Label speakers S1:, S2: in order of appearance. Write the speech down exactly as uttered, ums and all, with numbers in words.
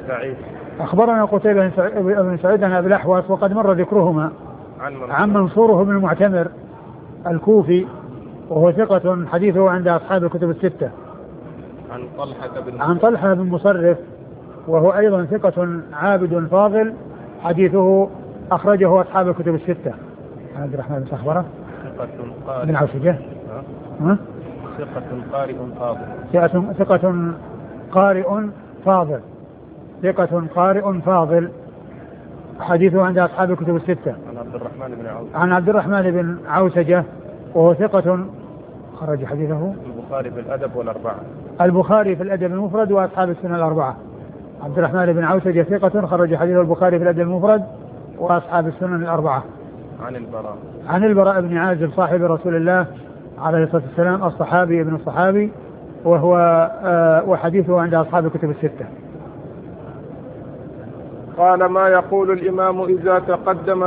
S1: سعيد.
S2: أخبرنا قتيبة بن سعيد عن أبي الأحوص وقد مر ذكرهما.
S1: عن منصور,
S2: عن منصور بن المعتمر الكوفي وهو ثقة حديثه عند أصحاب الكتب الستة.
S1: عن طلحة بن
S2: عن طلحة بن مصرف وهو أيضا ثقة عابد فاضل حديثه أخرجه أصحاب الكتب الستة. عبد الرحمن بن أخبره
S1: ثقة قارئ
S2: بن عوسجة ها
S1: ثقة قارئ فاضل
S2: ثقة ثقة قارئ فاضل ثقة قارئ فاضل حديثه عند أصحاب الكتب الستة.
S1: عن عبد الرحمن بن عوسجة
S2: عن عبد الرحمن بن عوسجة وهو ثقة خرج حديثه
S1: البخاري في الأدب والأربعة.
S2: البخاري في الأدب المفرد وأصحاب السنة الأربعة. عبد الرحمن بن عوسجة ثقة خرج حديثه البخاري في الأدب المفرد وأصحاب السنن الأربعة.
S1: عن البراء
S2: عن البراء بن عازب صاحب رسول الله عليه الصلاة والسلام الصحابي ابن الصحابي وهو آه وحديثه عند أصحاب الكتب الستة.
S1: قال ما يقول الإمام إذا تقدم